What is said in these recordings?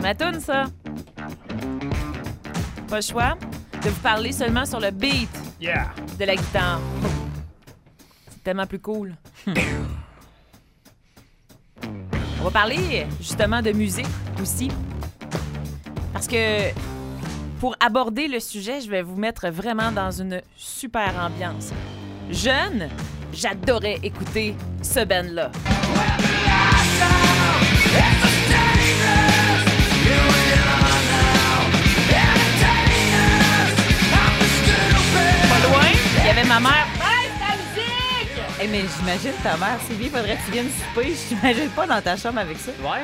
ma toune, ça. Pas le choix de vous parler seulement sur le beat de la guitare. C'est tellement plus cool. On va parler justement de musique aussi. Parce que pour aborder le sujet, je vais vous mettre vraiment dans une super ambiance. Jeune, j'adorais écouter ce band-là. Pas loin, il y avait ma mère. Baisse ta musique! Hey, mais j'imagine ta mère, Sylvie, faudrait que tu viennes souper. Je t'imagine pas dans ta chambre avec ça. Ouais.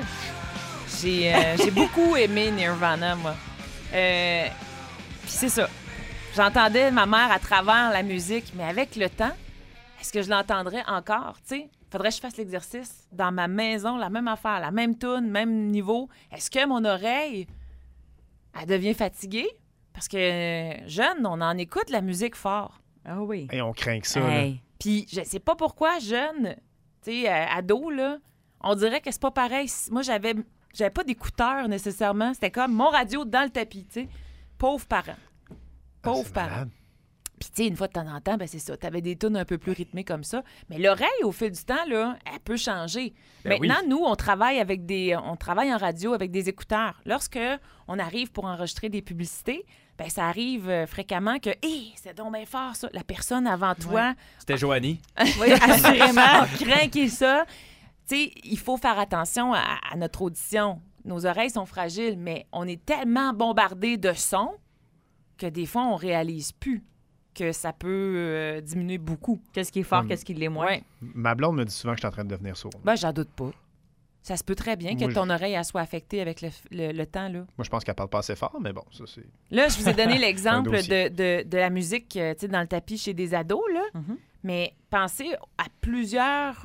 J'ai beaucoup aimé Nirvana, moi. Puis c'est ça. J'entendais ma mère à travers la musique, mais avec le temps, est-ce que je l'entendrais encore? Tu sais, faudrait que je fasse l'exercice dans ma maison, la même affaire, la même toune, même niveau. Est-ce que mon oreille, elle devient fatiguée? Parce que jeune, on en écoute la musique fort. Ah oui. Et on craint que ça. Hey. Là. Puis je sais pas pourquoi, jeune, tu sais, ado, là, on dirait que c'est pas pareil. Moi, j'avais pas d'écouteurs nécessairement. C'était comme mon radio dans le tapis, tu sais. Pauvres parents. Pauvres parents. Malade. Puis, tu sais, une fois de temps en temps, ben c'est ça. T'avais des tunes un peu plus rythmées comme ça. Mais l'oreille, au fil du temps, là, elle peut changer. Ben Maintenant, oui. nous, on travaille en radio avec des écouteurs. Lorsque on arrive pour enregistrer des publicités, ben ça arrive fréquemment que, hé, c'est donc bien fort, ça. La personne avant toi, C'était Joanie. oui, assurément, craquer ça. Tu sais, il faut faire attention à notre audition. Nos oreilles sont fragiles, mais on est tellement bombardé de sons que des fois, on réalise plus que ça peut diminuer beaucoup. Qu'est-ce qui est fort, qu'est-ce qui l'est moins? Ouais. Ma blonde me dit souvent que je suis en train de devenir sourd. Ben, j'en doute pas. Ça se peut très bien que Moi, ton oreille elle soit affectée avec le temps, là. Moi, je pense qu'elle parle pas assez fort, mais bon, ça, c'est... Là, je vous ai donné l'exemple Un dossier. de la musique, tu sais, dans le tapis chez des ados, là. Mhm. Mais pensez à plusieurs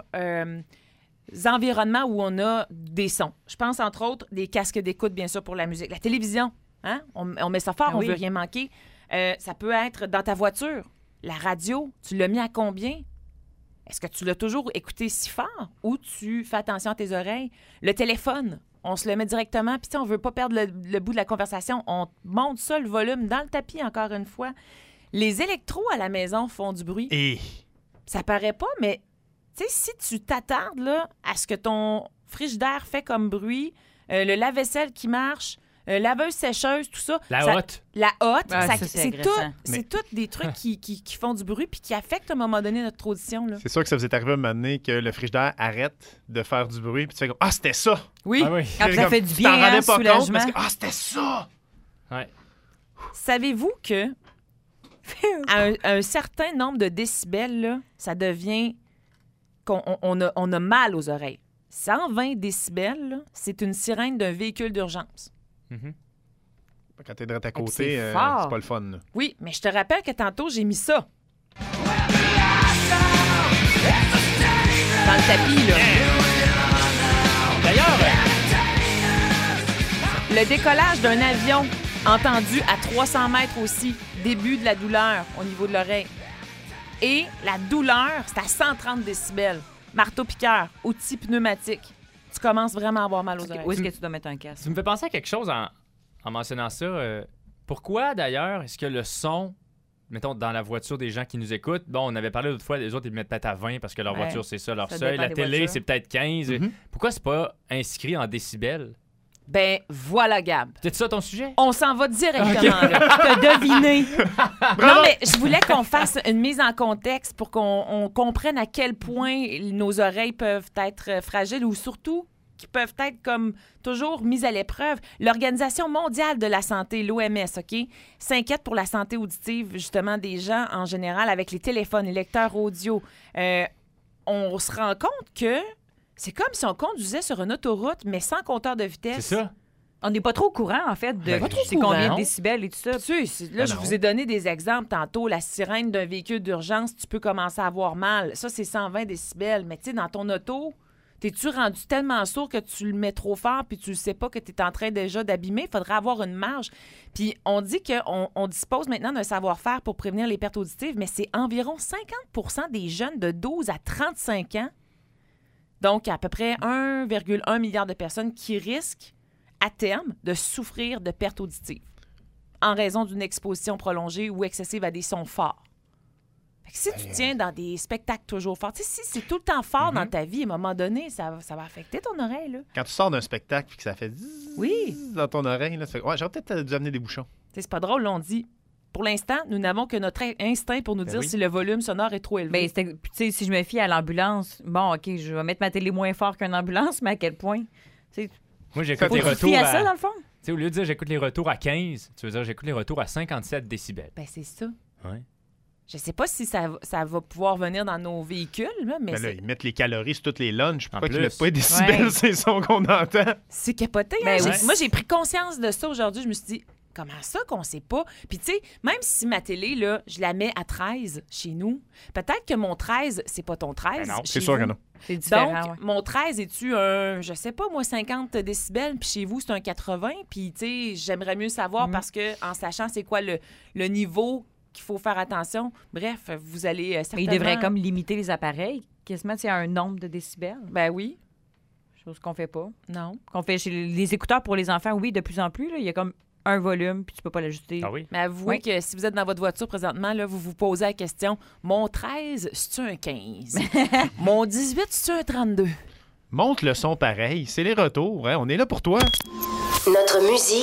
environnements où on a des sons. Je pense, entre autres, des casques d'écoute, bien sûr, pour la musique. La télévision, hein? On met ça fort, Ah on oui. veut rien manquer. Ça peut être dans ta voiture. La radio, tu l'as mis à combien? Est-ce que tu l'as toujours écouté si fort ou tu fais attention à tes oreilles? Le téléphone, on se le met directement. Puis, tu sais, on veut pas perdre le bout de la conversation. On monte ça, le volume, dans le tapis, encore une fois. Les électros à la maison font du bruit. Et Ça paraît pas, mais tu sais, si tu t'attardes là, à ce que ton frigidaire fait comme bruit, le lave-vaisselle qui marche, laveuse sécheuse, tout ça. La ça- hotte. La hotte, Ah, ça, c'est c'est agressant. tout, Mais- c'est toutes des trucs qui font du bruit puis qui affectent à un moment donné notre audition. Là. c'est sûr que ça vous est arrivé à un moment donné que le frigidaire arrête de faire du bruit, puis tu fais comme « Ah, c'était ça! Oui. Ah oui. Ah, puis ça Comme, fait du tu t'en bien, rendais hein, pas compte soulagement. parce que « Ah, c'était ça! Ouais. Savez-vous que à un certain nombre de décibels, là, ça devient qu'on a mal aux oreilles. 120 décibels, là, c'est une sirène d'un véhicule d'urgence. Mhm. » Quand t'es direct à c'est côté, fort. c'est pas le fun. Là. Oui, mais je te rappelle que tantôt, j'ai mis ça. Dans le tapis, là. D'ailleurs, Le décollage d'un avion entendu à 300 mètres aussi. Début de la douleur au niveau de l'oreille. Et la douleur, c'est à 130 décibels. Marteau-piqueur, outil pneumatique. Tu commences vraiment à avoir mal aux oreilles. Où est-ce que tu dois mettre un casque? tu me fais penser à quelque chose en mentionnant ça. Pourquoi, d'ailleurs, est-ce que le son, mettons, dans la voiture des gens qui nous écoutent, bon, on avait parlé l'autre fois, les autres, ils le mettent peut-être à 20 parce que leur Ouais. voiture, c'est ça, leur Ça seuil. dépend La des télé, voitures. c'est peut-être 15. Mhm. Pourquoi c'est pas inscrit en décibels? Ben, voilà, Gab. C'est ça ton sujet? On s'en va directement, là. T'as deviné. Non, mais je voulais qu'on fasse une mise en contexte pour qu'on comprenne à quel point nos oreilles peuvent être fragiles ou surtout qui peuvent être comme toujours mises à l'épreuve. L'Organisation mondiale de la santé, l'OMS, OK, s'inquiète pour la santé auditive, justement, des gens en général avec les téléphones, les lecteurs audio. On se rend compte que c'est comme si on conduisait sur une autoroute, mais sans compteur de vitesse. C'est ça? On n'est pas trop au courant, en fait, de Ben, pas trop c'est au combien courant. de décibels et tout ça. Tu sais, là, Ben je non. vous ai donné des exemples tantôt. La sirène d'un véhicule d'urgence, tu peux commencer à avoir mal. Ça, c'est 120 décibels. Mais tu sais, dans ton auto, t'es-tu rendu tellement sourd que tu le mets trop fort puis tu ne sais pas que tu es en train déjà d'abîmer? Il faudrait avoir une marge. Puis on dit qu'on dispose maintenant d'un savoir-faire pour prévenir les pertes auditives, mais c'est environ 50 des jeunes de 12 à 35 ans, donc à peu près 1,1 milliard de personnes qui risquent à terme, de souffrir de pertes auditives en raison d'une exposition prolongée ou excessive à des sons forts. Fait que si tu tiens dans des spectacles toujours forts, tu sais, si c'est tout le temps fort dans ta vie, à un moment donné, ça va affecter ton oreille, là. Quand tu sors d'un spectacle et que ça fait zzzz Oui. dans ton oreille, là, ouais, j'aurais peut-être dû amener des bouchons. Tu sais, c'est pas drôle, là, on dit. Pour l'instant, nous n'avons que notre instinct pour nous dire oui. si le volume sonore est trop élevé. Ben, tu sais, si je me fie à l'ambulance, bon, OK, je vais mettre ma télé moins fort qu'une ambulance, mais à quel point? Tu Moi, j'écoute les faut te retours fier à ça, dans le fond? Tu sais, au lieu de dire j'écoute les retours à 15, tu veux dire j'écoute les retours à 57 décibels. Ben, c'est ça. Ouais. Je sais pas si ça va pouvoir venir dans nos véhicules, là, mais Mais là, ils mettent les calories sur toutes les lunchs. Pourquoi plus. ils mettent pas des décibels Ouais. ces sons qu'on entend? c'est capoté. Ben hein? oui. Moi, j'ai pris conscience de ça aujourd'hui. Je me suis dit, comment ça qu'on sait pas? Puis, tu sais, même si ma télé, là, je la mets à 13 chez nous, peut-être que mon 13, c'est pas ton 13. Ben non, chez c'est sûr vous. que non. C'est différent, Donc, ouais. mon 13, es-tu un, je sais pas, moi, 50 décibels, puis chez vous, c'est un 80. Puis, tu sais, j'aimerais mieux savoir parce que, en sachant c'est quoi le niveau qu'il faut faire attention, bref, vous allez Mais certainement... ils devraient comme limiter les appareils, quasiment, tu sais, à un nombre de décibels. Ben oui, Chose qu'on fait pas. non. Qu'on fait chez les écouteurs pour les enfants, oui, de plus en plus, là, il y a comme un volume, puis tu peux pas l'ajuster. Ah oui? Mais avouez Oui. que si vous êtes dans votre voiture présentement, là, vous vous posez la question, mon 13, c'est-tu un 15? Mon 18, c'est-tu un 32? Monte le son pareil. C'est les retours. Hein? On est là pour toi. Notre musique